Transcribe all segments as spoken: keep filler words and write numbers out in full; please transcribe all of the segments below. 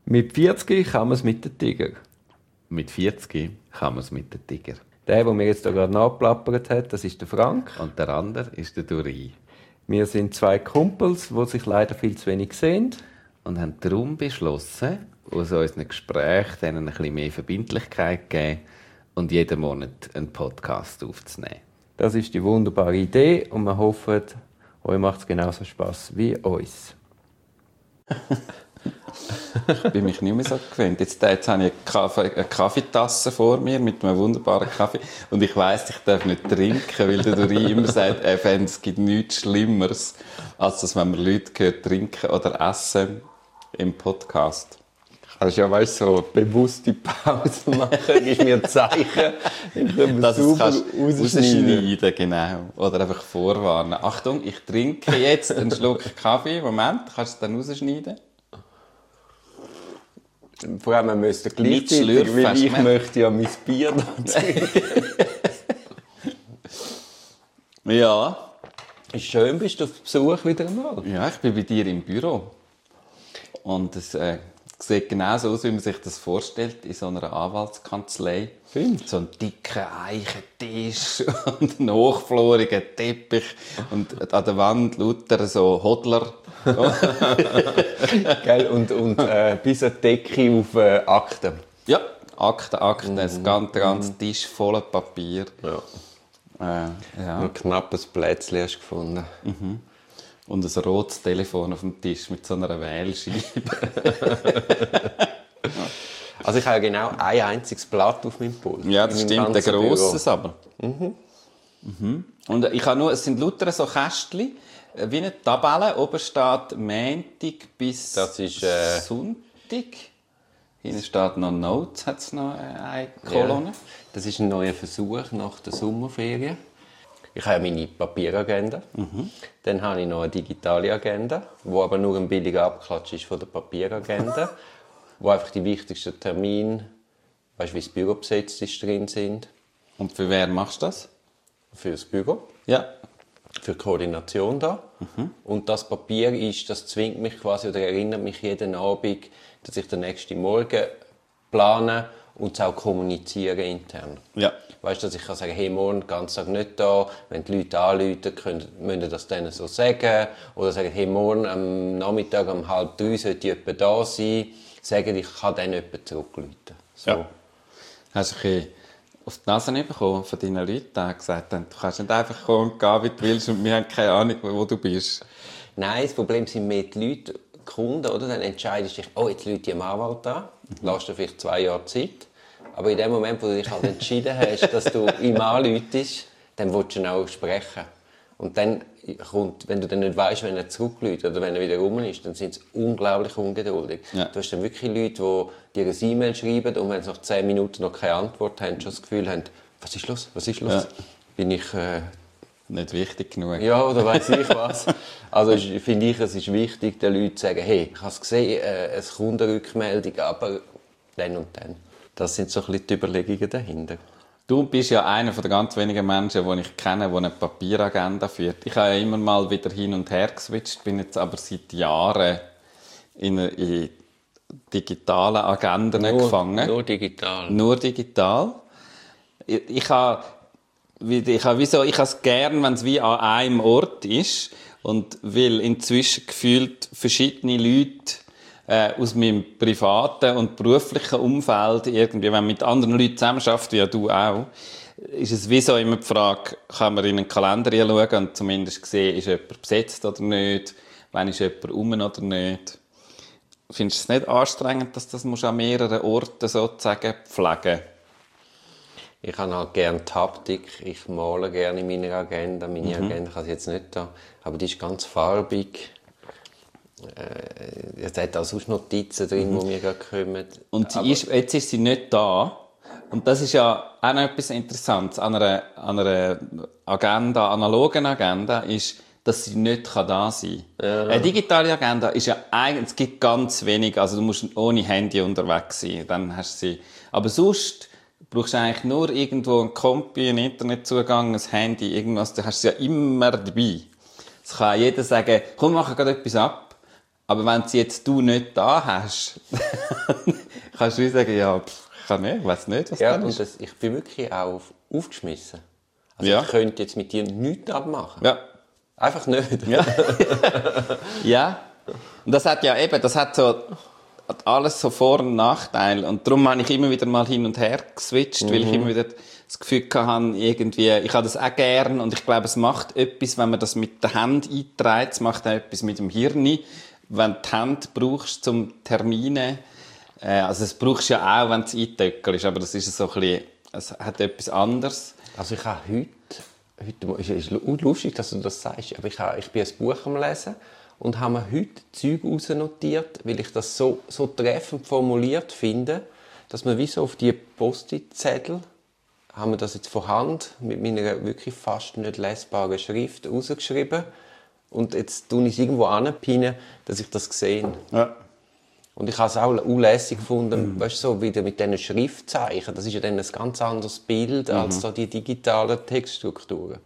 Mit vierzig kann man es mit dem Tiger. Mit vierzig kann man es mit dem Tiger. Der, der mir jetzt da gerade nachplappert hat, das ist der Frank. Und der andere ist der Duri. Wir sind zwei Kumpels, die sich leider viel zu wenig sehen. Und haben darum beschlossen, aus unseren Gesprächen denen ein bisschen mehr Verbindlichkeit zu geben und jeden Monat einen Podcast aufzunehmen. Das ist die wunderbare Idee und wir hoffen, euch macht es genauso Spass wie uns. Ich bin mich nicht mehr so gewöhnt. Jetzt, jetzt habe ich eine, Kaffee, eine Kaffeetasse vor mir mit einem wunderbaren Kaffee und ich weiss, ich darf nicht trinken, weil der Duri immer sagt, er fände, es gibt nichts Schlimmeres, als dass wenn man Leute hört trinken oder essen im Podcast. Kannst ja, weißt, so bewusste Pause machen, gib mir ein Zeichen, ich dass sauber es rausschneiden. rausschneiden, genau. Oder einfach vorwarnen. Achtung, ich trinke jetzt einen Schluck Kaffee. Moment, kannst du es dann rausschneiden? Vor allem, wir müssen Nicht gleichzeitig, schlürfen, weil hast du ich gemerkt? möchte ja mein Bier da trinken. Ja. Ist schön, bist du auf Besuch wieder einmal. Ja, ich bin bei dir im Büro. Und es äh, sieht genauso aus, wie man sich das vorstellt, in so einer Anwaltskanzlei. Findest So ein dicker Eichentisch und ein hochfloriger Teppich und an der Wand lauter so Hodler. Gell? Und, und äh, bis eine Decke auf äh, Akten. Ja, Akten, Akten, Mhm. ein ganz, ganz Tisch voller Papier. Ja. Äh, ja. Ein knappes Plätzchen hast du gefunden. Und ein rotes Telefon auf dem Tisch mit so einer Wählscheibe. Also ich habe ja genau ein einziges Blatt auf meinem Pult. Ja, das In meinem stimmt, ein ganzen grosses Büro. aber. Mhm. Und ich habe nur, es sind lauter so Kästchen, äh, wie eine Tabelle. Oben steht Montag bis Das ist, äh, Sonntag. Hinten steht noch Notes, hat es noch äh, eine Kolonne. Ja. Das ist ein neuer Versuch nach der Sommerferien. Ich habe meine Papieragenda. Dann habe ich noch eine digitale Agenda, die aber nur ein billiger Abklatsch ist von der Papieragenda. Wo einfach die wichtigsten Termine, weißt du, wie das Büro besetzt ist, drin sind. Und für wer machst du das? Für das Büro, Ja. für die Koordination da. Und das Papier ist, das zwingt mich quasi oder erinnert mich jeden Abend, dass ich den nächsten Morgen plane und es auch kommuniziere intern. Ja. Weißt du, dass ich kann sagen, hey, morgen den ganzen Tag nicht da. Wenn die Leute anrufen, können, müssen sie das denen so sagen. Oder sagen, hey, morgen am Nachmittag um halb drei sollte ich etwa da sein. Sagen, ich kann dann jemanden zurückrufen. So. Ja. Hast du ein bisschen auf die Nase bekommen von deinen Leuten, die gesagt haben, du kannst nicht einfach kommen und gehen, wie du willst, und wir haben keine Ahnung, wo du bist? Nein, das Problem sind mehr die Leute, die Kunden, oder? Dann entscheidest du dich, oh, jetzt rufe ich einen Anwalt an. Lässt dir vielleicht zwei Jahre Zeit. Aber in dem Moment, wo du dich halt entschieden hast, dass du ihm anrufst, dann willst du ihn auch sprechen. Und dann kommt, wenn du dann nicht weißt, wenn er zurückruft oder wenn er wieder rum ist, dann sind sie unglaublich ungeduldig. Ja. Du hast dann wirklich Leute, die dir ein E-Mail schreiben und wenn sie nach zehn Minuten noch keine Antwort haben, schon das Gefühl haben, was ist los, was ist los? Ja. Bin ich... Äh, Nicht wichtig genug. ja, oder weiss ich was. Also ich- finde ich, es ist wichtig, den Leuten zu sagen, hey, ich habe es gesehen, äh, es kommt eine Rückmeldung, aber dann und dann. Das sind so ein bisschen die Überlegungen dahinter. Du bist ja einer der ganz wenigen Menschen, die ich kenne, die eine Papieragenda führt. Ich habe ja immer mal wieder hin und her geswitcht, bin jetzt aber seit Jahren in, in digitalen Agenden gefangen. Nur digital. Nur digital. Ich, ich habe, wie- ich habe, wieso, ich habe es gern, wenn es wie an einem Ort ist. Und weil inzwischen gefühlt verschiedene Leute äh, aus meinem privaten und beruflichen Umfeld irgendwie, wenn man mit anderen Leuten zusammenarbeitet, wie ja du auch, ist es wie so immer die Frage, kann man in einen Kalender schauen und zumindest sehen, ist jemand besetzt oder nicht, wann ist jemand rum oder nicht. Findest du es nicht anstrengend, dass das musst du an mehreren Orten sozusagen pflegen? Ich habe halt gerne die Haptik. Ich male gerne in meiner Agenda. Meine Mhm. Agenda kann ich jetzt nicht da, aber die ist ganz farbig. Äh, es hat auch sonst Notizen drin, Mhm. die mir gerade kommen. Und sie Aber- ist, jetzt ist sie nicht da. Und das ist ja auch noch etwas Interessantes an einer, an einer Agenda, analogen Agenda, ist, dass sie nicht da sein kann. Ja. Eine digitale Agenda ist ja eigentlich, es gibt ganz wenig, also du musst ohne Handy unterwegs sein, dann hast du sie. Aber sonst brauchst du eigentlich nur irgendwo ein Kompi, einen Internetzugang, ein Handy, irgendwas, da hast du sie ja immer dabei. Es kann jeder sagen, komm, mach gerade etwas ab. Aber wenn sie jetzt du nicht da hast, kannst du wie sagen, ja, pff, ich kann nicht, ich weiss nicht, was Ja, da und ist. das, ich bin wirklich auch aufgeschmissen. Also Ja. ich könnte jetzt mit dir nichts abmachen. Ja. Einfach nicht. Ja. Ja. Und das hat ja eben, das hat so hat alles so Vor- und Nachteile. Und darum habe ich immer wieder mal hin und her geswitcht, mhm. weil ich immer wieder das Gefühl hatte, irgendwie, ich habe das auch gern und ich glaube, es macht etwas, wenn man das mit der Hand einträgt, es macht auch etwas mit dem Hirn. Wenn du die Hand brauchst zum Termine, äh, also es brauchst du ja auch, wenn es eintöckelst, aber das ist so ein bisschen, es hat etwas anderes. Also ich habe heute, heute ist, ist lustig, dass du das sagst, aber ich, habe, ich bin ein Buch am Lesen und habe mir heute Zeug rausnotiert, weil ich das so, so treffend formuliert finde, dass man wie so auf die Post-it-Zettel, haben wir das jetzt von Hand mit meiner wirklich fast nicht lesbaren Schrift rausgeschrieben und jetzt tue ich es irgendwo anpinnen, dass ich das sehe. Ja. Und ich habe es auch unlässig gefunden, mhm. weißt, so wieder mit diesen Schriftzeichen. Das ist ja dann ein ganz anderes Bild mhm. als so die digitalen Textstrukturen.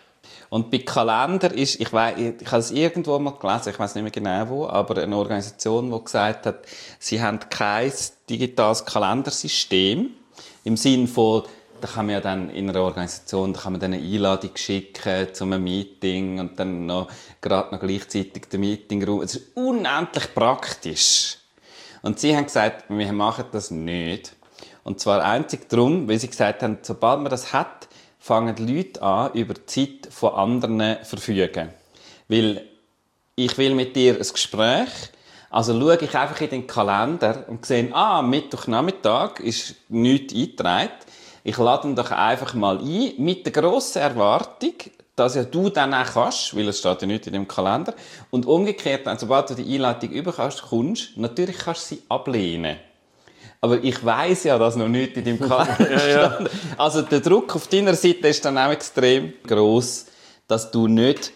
Und bei Kalender ist, ich weiss, ich habe es irgendwo mal gelesen, ich weiß nicht mehr genau wo, aber eine Organisation, die gesagt hat, sie haben kein digitales Kalendersystem im Sinne von, da kann man ja dann in einer Organisation, da kann man dann eine Einladung schicken zu einem Meeting und dann noch, gerade noch gleichzeitig den Meetingraum. Es ist unendlich praktisch. Und sie haben gesagt, wir machen das nicht. Und zwar einzig darum, weil sie gesagt haben, sobald man das hat, fangen die Leute an, über die Zeit von anderen zu verfügen. Weil ich will mit dir ein Gespräch, also schaue ich einfach in den Kalender und sehe, ah, Mittwochnachmittag ist nichts eingetragen. Ich lade ihn doch einfach mal ein, mit der grossen Erwartung, dass ja du dann auch kannst, weil es steht ja nicht in dem Kalender. Und umgekehrt, sobald du die Einladung überkommst, kommst, natürlich kannst du sie ablehnen. Aber ich weiss ja, dass noch nichts in deinem Kalender ja, ja. stand. Also der Druck auf deiner Seite ist dann auch extrem gross, dass du nicht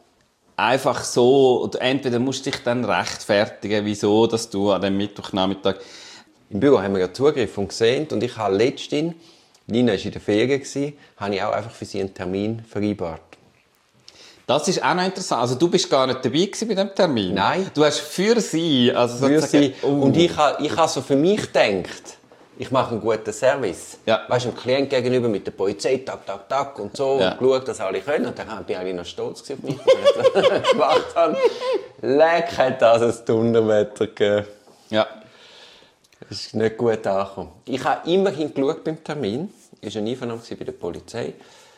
einfach so, entweder musst du dich dann rechtfertigen, wieso, dass du an dem Mittwochnachmittag... Im Büro haben wir ja Zugriff und gesehen und ich habe letztens, Nina war in der Ferien, habe ich auch einfach für sie einen Termin vereinbart. Das ist auch noch interessant. Also du bist gar nicht dabei gewesen bei diesem Termin? Nein. Du hast für sie, also für sozusagen... sie. Oh. Und ich habe ich habe so für mich gedacht, ich mache einen guten Service. Ja. Weißt du, dem Klient gegenüber mit der Polizei, tak, tak, tak und so, ja. und geschaut, dass alle können. Und dann bin ich noch stolz auf mich, dass ich das gemacht habe. Leck, hat das ein Donnerwetter gegeben. Ja. Das ist nicht gut angekommen. Ich habe immerhin geschaut beim Termin. Ich war ein Einvernahmen bei der Polizei.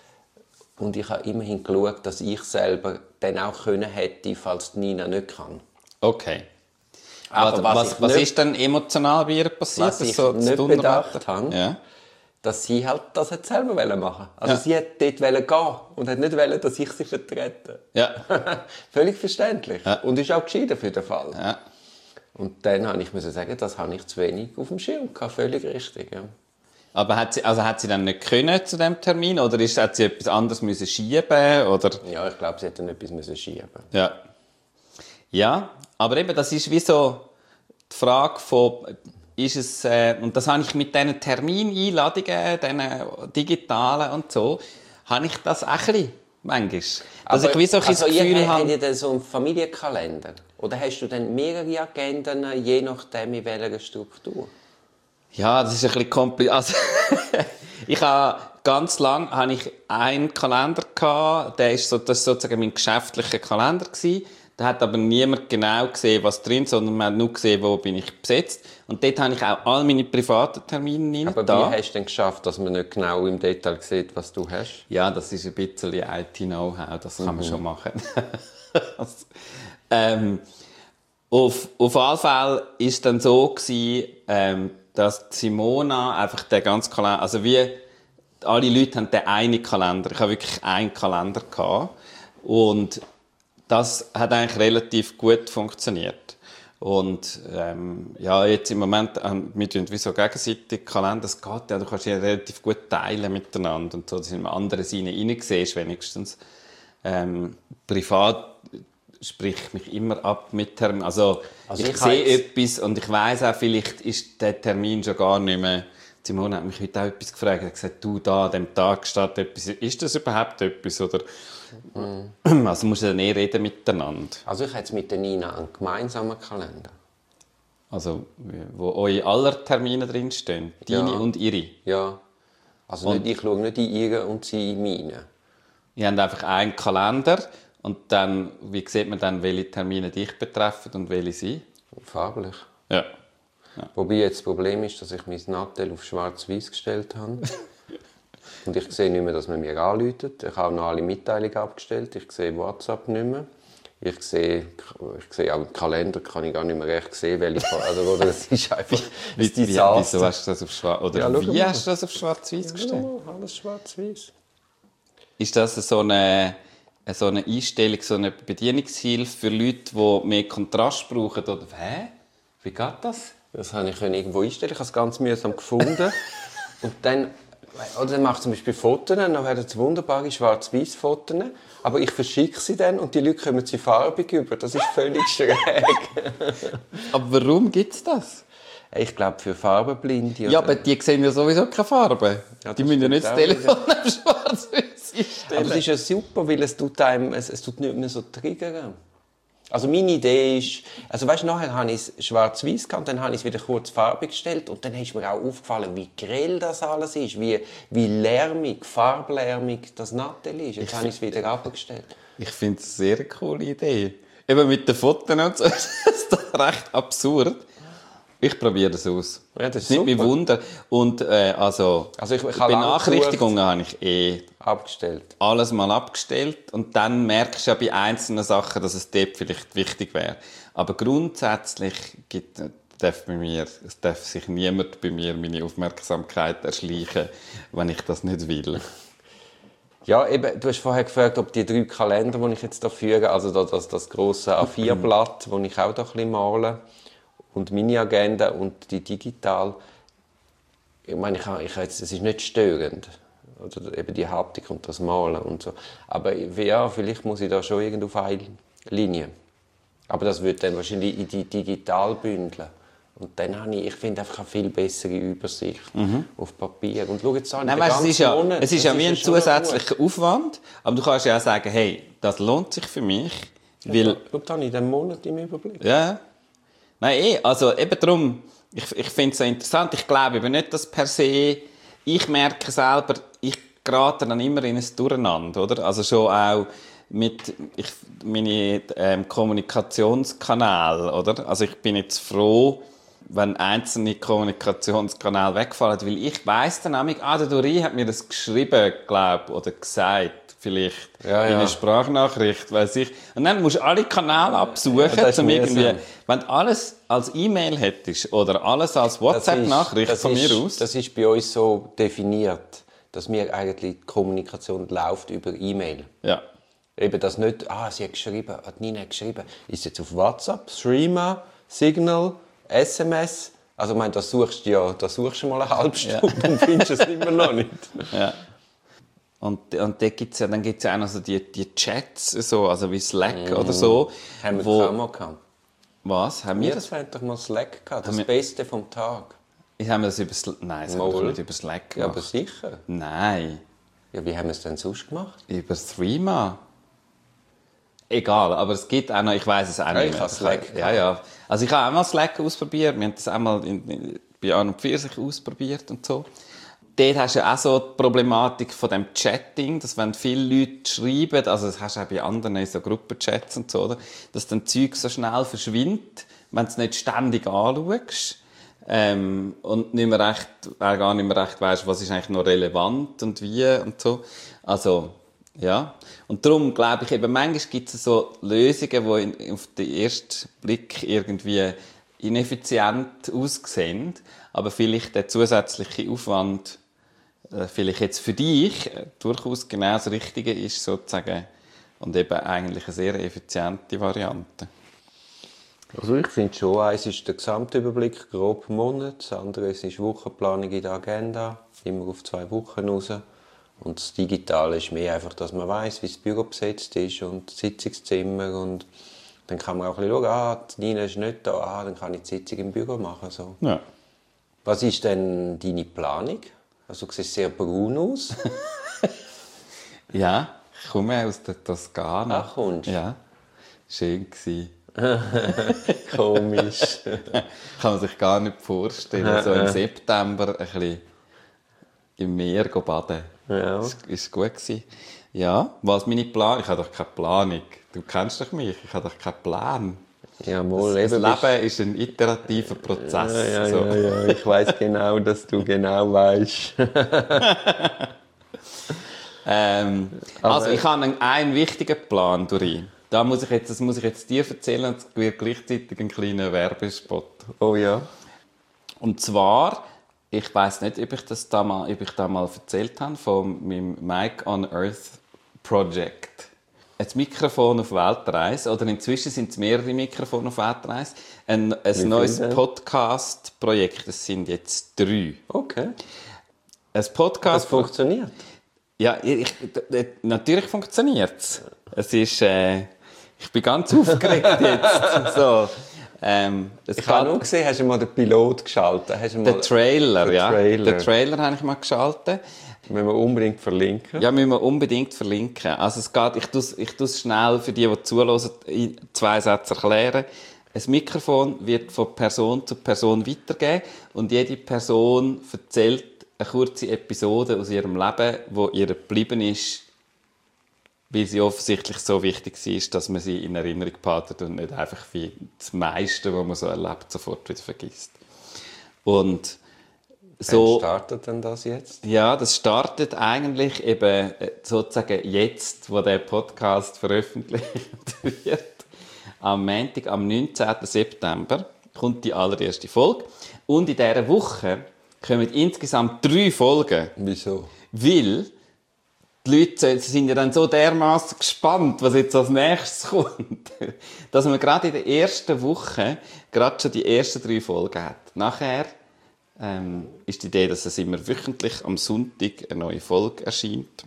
Und ich habe immerhin geschaut, dass ich selber dann auch können hätte, falls Nina nicht kann. Okay. Aber was, was, was, was nicht, ist denn emotional bei ihr passiert? Was ich so nicht bedacht habe, ja. dass sie halt das hat selber machen wollte. Also ja. sie hat dort gehen und hat nicht wollen, dass ich sie vertrete. Ja. Völlig verständlich. Ja. Und ist auch gescheiter für den Fall. Ja. Und dann habe ich müssen sagen, das habe ich zu wenig auf dem Schirm gehabt. Völlig richtig, ja. Aber hat sie, also hat sie dann nicht können zu dem Termin oder ist, hat sie etwas anderes müssen schieben oder? Ja, ich glaube, sie hätte dann etwas müssen schieben. Ja. Ja, aber eben, das ist wie so die Frage von, ist es, äh, und das habe ich mit diesen Termineinladungen, diesen digitalen und so, habe ich das auch ein bisschen, manchmal. Dass aber, ich wie so ein also Gefühl ihr, habe... Habt ihr denn so einen Familienkalender? Oder hast du dann mehrere Agenden, je nachdem in welcher Struktur? Ja, das ist ein bisschen kompliziert. Also, ich habe ganz lange habe ich einen Kalender gehabt, der ist so, das ist sozusagen mein geschäftlicher Kalender gewesen. Da hat aber niemand genau gesehen, was drin ist, sondern man hat nur gesehen, wo bin ich besetzt. Und dort habe ich auch all meine privaten Termine rein. Aber da. wie hast du denn geschafft, dass man nicht genau im Detail sieht, was du hast? Ja, das ist ein bisschen I T-Know-how, das kann mhm. man schon machen. also, ähm, auf, auf jeden Fall war es dann so gewesen, ähm, dass Simona einfach den ganzen Kalender, also wie alle Leute haben den einen Kalender, ich habe wirklich einen Kalender gehabt und das hat eigentlich relativ gut funktioniert. Und ähm, ja, jetzt im Moment, ähm, wir tun wie so gegenseitig Kalender, es geht ja, du kannst ja relativ gut teilen miteinander und so, dass du in andere Seiten reinsiehst wenigstens. Ähm, privat spricht ich mich immer ab mit Termin. Also, also ich, ich sehe jetzt... etwas und ich weiss auch, vielleicht ist der Termin schon gar nicht mehr Simone hat mich heute auch etwas gefragt. Er hat gesagt, du, da an diesem Tag steht etwas. Ist das überhaupt etwas? Oder? Mm. Also musst du dann eh reden miteinander. Also ich hätte mit der Nina einen gemeinsamen Kalender. Also, wo eure aller Termine drinstehen? Deine Ja. und ihre? Ja. Also Und- nicht, ich schaue nicht in ihre und sie in meine. Ihr habt einfach einen Kalender und dann, wie sieht man dann, welche Termine dich betreffen und welche sie? Farblich. Ja. Wobei jetzt das Problem ist, dass ich mein Nattel auf schwarz-weiß gestellt habe. Und ich sehe nicht mehr, dass man mir anruft. Ich habe noch alle Mitteilungen abgestellt. Ich sehe WhatsApp nicht mehr. Ich sehe, ich sehe auch im Kalender, kann ich gar nicht mehr recht sehen, welche. Also, oder es ist einfach ein Wie, wie, Desaster. wieso hast du das auf Schwarz oder Ja, schau wie mal. hast du das auf Schwarz-Weiß Ja, gestellt? mal, alles schwarz-weiß. Ist das so eine, so eine Einstellung, so eine Bedienungshilfe für Leute, die mehr Kontrast brauchen? Oder hä? Wie geht das? Das habe ich irgendwo einstellen. Ich habe es ganz mühsam gefunden. Und dann, oder dann mache ich zum Beispiel Fotos, dann werden es wunderbare schwarz-weiß Fotos. Aber ich verschicke sie dann und die Leute kommen sie farbig über. Das ist völlig schräg. Aber warum gibt es das? Ich glaube, für Farbenblinde. Ja, oder- aber die sehen ja sowieso keine Farbe. Ja, die das müssen ja stimmt nicht das auch Telefon auf schwarz-weiß Aber es einstellen. ist ja super, weil es tut einem, es, es tut nicht mehr so triggern. Also meine Idee ist, also weißt, nachher habe ich es schwarz-weiß gehabt, dann habe ich es wieder kurz farbig gestellt und dann ist mir auch aufgefallen, wie grell das alles ist, wie, wie lärmig, farblärmig das Nattel ist. Jetzt habe ich es wieder abgestellt. Ich finde es eine sehr coole Idee. Eben mit den Fotos und so ist das recht absurd. Ich probiere das aus. Ja, das ist Nicht mich super. wundern. Und äh, also, Also ich- ich habe Benachrichtigungen habe ich eh Abgestellt. alles mal abgestellt. Und dann merkst du ja bei einzelnen Sachen, dass es dort vielleicht wichtig wäre. Aber grundsätzlich gibt, darf, bei mir, es darf sich niemand bei mir meine Aufmerksamkeit erschleichen, wenn ich das nicht will. Ja, eben, du hast vorher gefragt, ob die drei Kalender, die ich jetzt hier führe, also das, das, das grosse A vier Blatt, das ich auch da ein bisschen male, und meine Agenda und die digital, ich meine, ich, habe- ich, habe jetzt- es ist nicht störend. Oder eben die Haptik und das Malen und so. Aber ja, vielleicht muss ich da schon irgendwo auf eine Linie. Aber das wird dann wahrscheinlich in die digital bündeln. Und dann habe ich, ich finde einfach eine viel bessere Übersicht auf Papier. Und schau jetzt an, Nein, den weißt, es ist ganzen ja, Monat, es ist das ja wie ein schon noch gut. zusätzlicher Aufwand. Aber du kannst ja auch sagen, hey, das lohnt sich für mich. Weil, Schau, da habe ich den Monat im Überblick. ja. Nein, eh, also eben darum, ich, ich finde es so interessant. Ich glaube eben nicht, dass per se, ich merke selber, ich gerate dann immer in ein Durcheinander, oder? Also schon auch mit ich, meine ähm, Kommunikationskanäle, oder? Also ich bin jetzt froh, wenn einzelne Kommunikationskanäle wegfallen, weil ich weiss dann nämlich, ah, der Dori hat mir das geschrieben, glaube oder gesagt, vielleicht Ja, in ja. einer Sprachnachricht, weiss ich. Und dann musst du alle Kanäle absuchen, Ja, das ist um irgendwie, mühsam. wenn du alles als E-Mail hättest oder alles als WhatsApp-Nachricht das von ist- mir aus. Das ist bei uns so definiert, dass mir eigentlich die Kommunikation läuft über E-Mail. Ja. Eben das nicht, ah, sie hat geschrieben, hat Nina geschrieben, ist jetzt auf WhatsApp, Streamer, Signal, S M S. Also ich meine, das suchst du ja, das suchst du mal eine halbe Stunde und findest es immer noch nicht. Ja. Und, und da gibt's ja, dann gibt es ja auch noch so die, die Chats, so, also wie Slack oder so. Haben wir wo, das auch mal gehabt. Was? Haben wir Wir das? das haben doch mal Slack gehabt, das Haben wir- Beste vom Tag. Haben wir das über Slack? Nein, das haben wir Mal. doch nicht über Slack Ja, gemacht. aber sicher. Nein, Ja, wie haben wir es denn sonst gemacht? über Threema. Egal, aber es gibt auch noch, ich weiß es auch Ja, nicht ich mehr. habe Slack Ja, ja. Also ich habe auch mal Slack ausprobiert, wir haben das auch mal in, in, bei An und Pfirsich ausprobiert und so. Dort hast du ja auch so die Problematik von dem Chatting, dass wenn viele Leute schreiben, also das hast du auch bei anderen so Gruppenchats und so, oder? Dass dann Zeug so schnell verschwindet, wenn du es nicht ständig anschaust. Ähm, und nicht mehr recht, auch gar nicht mehr recht weisst, was ist eigentlich noch relevant und wie und so. Also, ja. Und darum glaube ich eben, manchmal gibt es so Lösungen, die in, auf den ersten Blick irgendwie ineffizient aussehen, aber vielleicht der zusätzliche Aufwand äh, vielleicht jetzt für dich äh, durchaus genau das Richtige ist, sozusagen, und eben eigentlich eine sehr effiziente Variante. Also ich finde schon, eins ist der Gesamtüberblick, grob Monat, das andere ist Wochenplanung in der Agenda, immer auf zwei Wochen raus. Und das Digitale ist mehr einfach, dass man weiss, wie das Büro besetzt ist und das Sitzungszimmer und dann kann man auch ein bisschen schauen, ah, die Nina ist nicht da, ah, dann kann ich die Sitzung im Büro machen. So. Ja. Was ist denn deine Planung? Also, du siehst sehr braun aus. Ja, ich komme aus der Toskana. Ach, kommst du? Ja, schön gewesen. Komisch. Kann man sich gar nicht vorstellen. So im September ein bisschen im Meer baden. Ja. Das war gut gewesen. Ja, was meine Planung? Ich habe doch keine Planung. Du kennst doch mich, ich habe doch keinen Plan. Ja, mal, Das eben Leben ist ein iterativer Prozess. Ja, ja, so. ja, ja. Ich weiss genau, dass du genau weißt. ähm, Aber- also ich habe einen, einen wichtigen Plan, Dori. Da muss ich jetzt, das muss ich jetzt dir erzählen und es wird gleichzeitig ein kleiner Werbespot. Oh ja. Und zwar, ich weiss nicht, ob ich das da mal, ob ich da mal erzählt habe, von meinem Mic on Earth Project. Ein Mikrofon auf Weltreise, oder inzwischen sind es mehrere Mikrofone auf Weltreise. Ein, ein viel neues denn? Podcast-Projekt, das sind jetzt drei. Okay. Ein Das Podcast... funktioniert. Ja, ich, d- natürlich funktioniert es. Es ist... Äh, ich bin ganz aufgeregt jetzt. So, ähm, es Ich habe nur gesehen, hast du mal den Pilot geschaltet? Hast du mal den Trailer, den ja. Trailer. Den Trailer habe ich mal geschaltet. Müssen wir unbedingt verlinken. Ja, müssen wir unbedingt verlinken. Also es geht, ich tue es ich tu's schnell für die, die zuhören, in zwei Sätze erklären. Ein Mikrofon wird von Person zu Person weitergegeben und jede Person erzählt eine kurze Episode aus ihrem Leben, wo ihr geblieben ist, weil sie offensichtlich so wichtig war, dass man sie in Erinnerung behalten und nicht einfach wie das meiste, was man so erlebt, sofort wieder vergisst. Und so... Wann startet denn das jetzt? Ja, das startet eigentlich eben äh, sozusagen jetzt, wo der Podcast veröffentlicht wird. Am Montag, am neunzehnten September, kommt die allererste Folge. Und in dieser Woche kommen insgesamt drei Folgen. Wieso? Weil die Leute sie sind ja dann so dermaßen gespannt, was jetzt als nächstes kommt, dass man gerade in der ersten Woche gerade schon die ersten drei Folgen hat. Nachher ähm, ist die Idee, dass es immer wöchentlich am Sonntag eine neue Folge erscheint.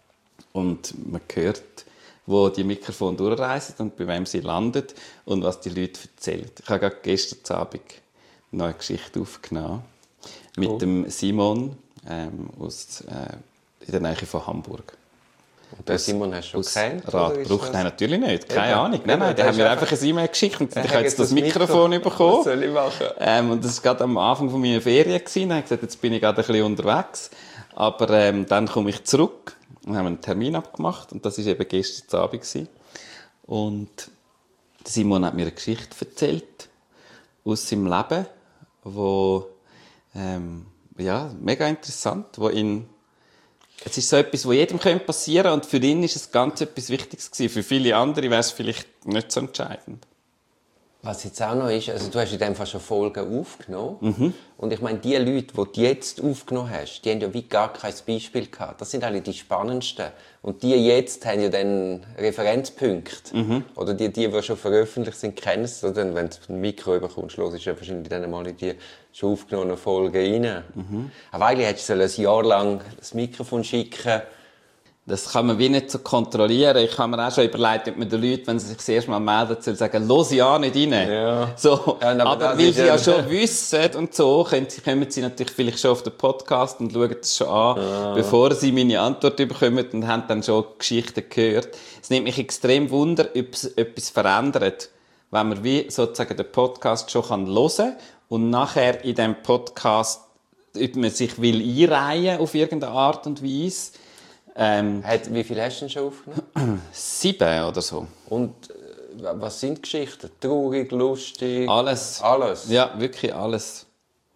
Und man hört, wo die Mikrofone durchreisen und bei wem sie landet und was die Leute erzählen. Ich habe gerade gestern Abend eine neue Geschichte aufgenommen mit Cool. dem Simon ähm, aus, äh, in der Nähe von Hamburg. Und den Simon hast du schon Aus kennt? oder ist Radbruch. das- Nein, natürlich nicht. Keine Eben. Ahnung. Nein, nein, Eben, die das haben mir ist einfach ein E-Mail geschickt und Er ich hat habe jetzt das Mikrofon bekommen. Was soll ich machen? Ähm, und das war gerade am Anfang von meiner Ferien. Ich habe gesagt, jetzt bin ich gerade ein bisschen unterwegs. Aber ähm, dann komme ich zurück und haben einen Termin abgemacht. Und das war eben gestern Abend gewesen. Und Simon hat mir eine Geschichte erzählt aus seinem Leben, wo ähm, ja, mega interessant, wo ihn es ist so etwas, was jedem passieren könnte und für ihn ist es ganz etwas Wichtiges gewesen. Für viele andere wäre es vielleicht nicht so entscheidend. Was jetzt auch noch ist, also du hast in dem Fall schon Folgen aufgenommen. Mhm. Und ich meine, die Leute, die du jetzt aufgenommen hast, die haben ja wie gar kein Beispiel gehabt. Das sind alle die spannendsten. Und die jetzt haben ja dann Referenzpunkte. Mhm. Oder die, die, die schon veröffentlicht sind, kennen es. Oder wenn du ein Mikro bekommst, hörst du ja wahrscheinlich dann mal in die schon aufgenommenen Folgen rein. Mhm. Aber eigentlich hättest du ein Jahr lang das Mikrofon schicken. Das kann man wie nicht so kontrollieren. Ich habe mir auch schon überlegt, ob man den Leuten, wenn sie sich das erste Mal melden, soll sagen, «Los ja nicht rein!» Ja. So. Ja, aber aber das weil ist sie ja- ja schon wissen und so, können sie, kommen sie natürlich vielleicht schon auf den Podcast und schauen das schon an, bevor sie meine Antwort bekommen und haben dann schon Geschichten gehört. Es nimmt mich extrem Wunder, ob es etwas verändert, wenn man wie sozusagen den Podcast schon hören kann und nachher in diesem Podcast, ob man sich will einreihen auf irgendeine Art und Weise. Ähm, Hat, wie viel hast du denn schon aufgenommen? sieben oder so. Und äh, was sind die Geschichten? Traurig, lustig? Alles. Alles? Ja, wirklich alles.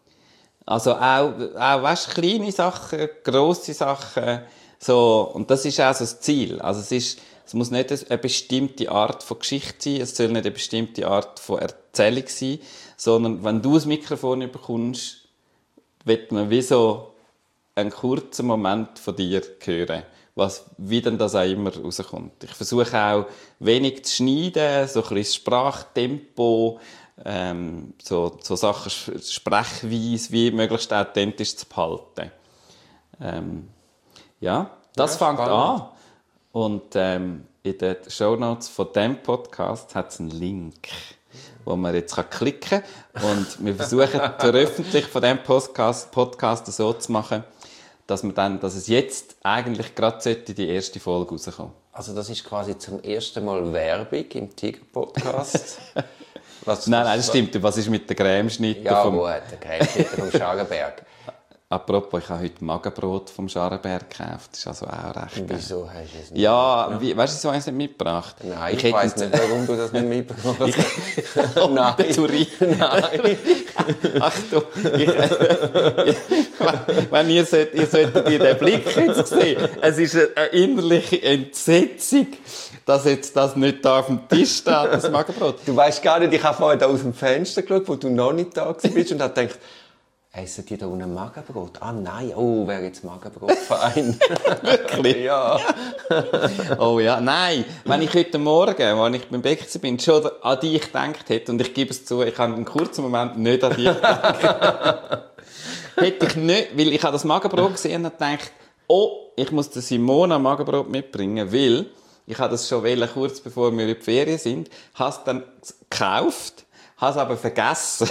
Also auch, auch weißt, kleine Sachen, grosse Sachen. So. Und das ist auch so das Ziel. Also es, ist, es muss nicht eine bestimmte Art von Geschichte sein, es soll nicht eine bestimmte Art von Erzählung sein, sondern wenn du das Mikrofon bekommst, wird man wie so einen kurzen Moment von dir hören, was, wie denn das auch immer rauskommt. Ich versuche auch wenig zu schneiden, so ein bisschen Sprachtempo, ähm, so, so Sachen, Sprechweise, wie möglichst authentisch zu behalten. Ähm, ja, das Ja, fängt spannend. an. Und ähm, in den Shownotes von diesem Podcast hat es einen Link wo man jetzt klicken kann. Und wir versuchen, die Veröffentlichung von diesem Podcast, Podcast so zu machen, dass, wir dann, dass es jetzt eigentlich gerade sollte die erste Folge rauskommen. Also das ist quasi zum ersten Mal Werbung im Tiger-Podcast. Was, nein, nein, das stimmt. Was ist mit der Cremeschnitte? Ja, vom... gut, der Cremeschnitte vom Scharenberg. Apropos, ich habe heute Magenbrot vom Scharenberg gekauft. Das ist also auch recht. Und wieso hast du es nicht Ja, wie, weißt du, wieso hast du es nicht mitgebracht? Nein, ich, ich weiss nicht, warum du das nicht mitgebracht hast. Oh, nein. Nein. Achtung, ich, ich, wenn ihr solltet, ihr solltet ihr den Blick jetzt sehen. Es ist eine innerliche Entsetzung, dass jetzt das nicht da auf dem Tisch steht, das Magenbrot. Du weisst gar nicht, ich habe vorhin aus dem Fenster geschaut, wo du noch nicht da bist und habe gedacht, essen die da unten Magenbrot? Ah nein, oh, wäre jetzt Magenbrotverein. Wirklich? Ja. Oh ja, nein. Wenn ich heute Morgen, als ich beim Bäcker bin, schon an dich gedacht hätte, und ich gebe es zu, ich habe einen kurzen Moment nicht an dich gedacht, hätte ich nicht, weil ich habe das Magenbrot gesehen und gedacht, oh, ich muss der Simona Magenbrot mitbringen, weil ich habe das schon wollen, kurz bevor wir in die Ferien sind, habe es dann gekauft, habe es aber vergessen.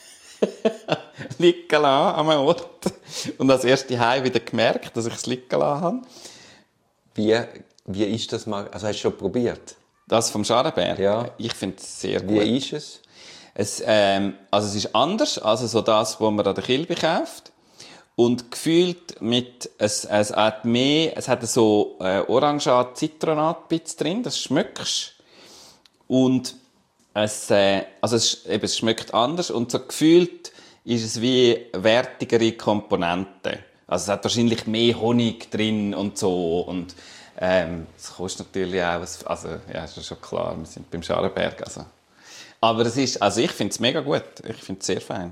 liegen lassen an einem Ort. Und als erste Heim wieder gemerkt, dass ich es liegen lassen habe. Wie, wie ist das mal? Also hast du schon probiert? Das vom Scharenberg? Ja. Ich finde es sehr gut. Wie ist es? Es, ähm, also es ist anders als so das, was man an der Kilbe kauft. Und gefühlt mit, es, es hat mehr, es hat so äh, Orangat, Zitronat drin, das schmeckst. Und es, äh, also es, eben, es schmeckt anders und so gefühlt ist es wie wertigere Komponenten. Also es hat wahrscheinlich mehr Honig drin und so und ähm, es kostet natürlich auch, also ja, ist schon klar, wir sind beim Scharenberg, also. Aber es ist, also ich finde es mega gut, ich finde es sehr fein.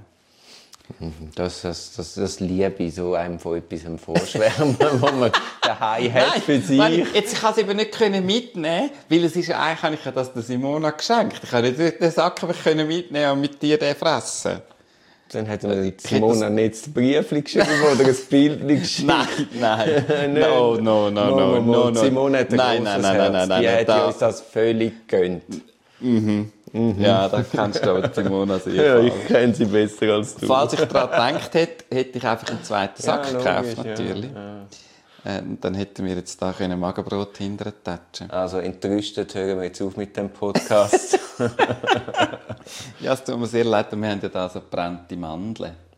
Das, das, das, das liebe ich, so einem von etwas vorschwärmen, wo man daheim hat für sich. Nein, jetzt kann ich es eben nicht mitnehmen, weil es ist ja eigentlich, habe ich ja das der Simona geschenkt. Ich kann nicht den Sack mitnehmen und mit dir den fressen. Dann hat mir Simona nicht das Brief geschrieben oder ein Bild geschickt. Nein, nein. No, no, no, no, no, no. Simona hat ein nein, grosses nein, nein, nein, nein, Die nein, hat da. uns das völlig gegönnt. Mhm. Mhm. Ja, das kennst du aber Simona sehr. Ja, ich kenne sie besser als du. Falls ich daran gedacht hätte, hätte ich einfach einen zweiten Sack ja, gekauft, logisch, natürlich. Ja, ja. Äh, dann hätten wir jetzt da können Magenbrot hinterher tatschen. Also entrüstet hören wir jetzt auf mit dem Podcast. Ja, es tut mir sehr leid, wir haben ja da so gebrannte Mandeln.